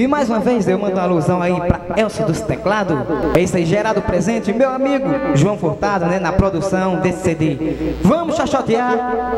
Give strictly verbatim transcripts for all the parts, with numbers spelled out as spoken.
E mais uma vez eu mando a alusão aí pra Elcio dos teclados. É isso aí, gerado presente, meu amigo João Furtado, né, na produção desse C D. Vamos chachotear.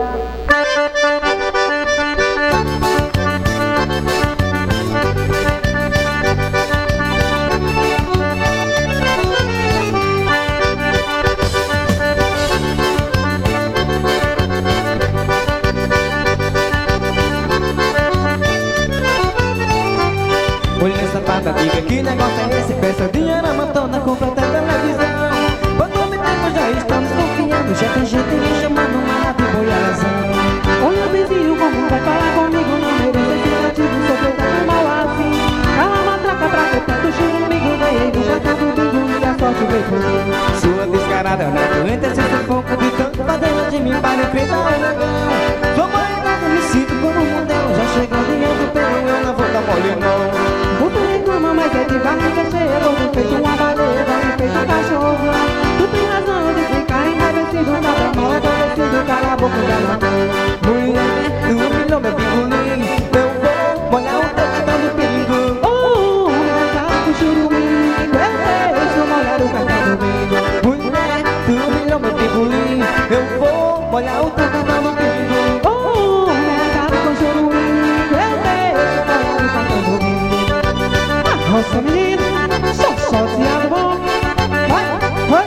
Olha essa pata, diga que negócio é esse? Peça dinheiro, mantona, compra até televisão. Quando me tempo já estamos confiando, já tem gente me chamando uma de boiazão. Olha vizinho, como vai falar comigo? Não mereço esse motivo, sou teu tão mal assim. Cala a matraca pra que tanto churumigo. Ganhei no jacar do bingo e a sorte veio comigo. Sua descarada, né? Doente esse sufoco de tanto fazer de mim para enfrentar o negão. Sou barrigado, me sinto como um modelo. Já chegando em outro pelo, eu não vou dar mole não. Tu reclama, mas é de barriga cheia. Você fez uma baleia, me fez um cachorro. Tu tem razão de ficar enraivecido. Nada mal agradecido, cala a boca da maconha. Mulher, tu humilhou meu pingolim. Eu vou molhar o teu cartão do pingo. Oh, mercado com churuminho. Deixa eu molhar o cartão do bingo. Mulher, tu humilhou meu pingolim. Eu vou molhar o teu cartão do pingo. Oh, mercado com churuminho. Deixa eu molhar o cartão do bingo. Nossa menina, só chateado bom. Vai, vai.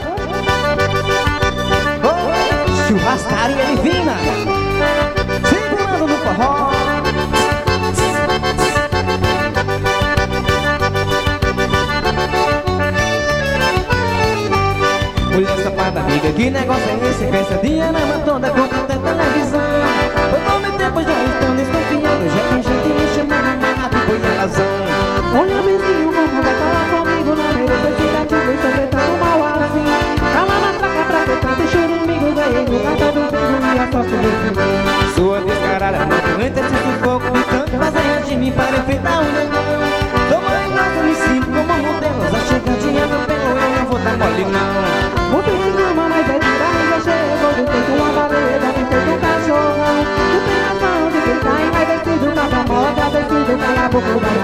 Oh, churrascaria divina, segurando no forró. Mulher safada, amiga, que negócio é esse? Peça dinheiro, toda compra até televisão. Eu tô meu tempo já estou desconfiando. Já tem gente me chamando, mas de boiazão. Olha vizinho, como vai falar comigo? Não mereço esse gatilho, estou tentando mal assim. Cala na traca pra que tanto churumigo. Ganhei no cartão do bingo e a sorte veio comigo. Sua descarada, não aguenta esse sufoco de tanto fazer de mim para enfrentar o negão. Tô barrigado, me sinto como um modelo. Já chega dinheiro, eu pego, eu não vou dar mole não. Você reclama, mas é de barriga cheia. Você fez uma baleia, me fez um cachorro. Tu tem razão de ficar enraivecido. Nada mal agradecido, cala a boca da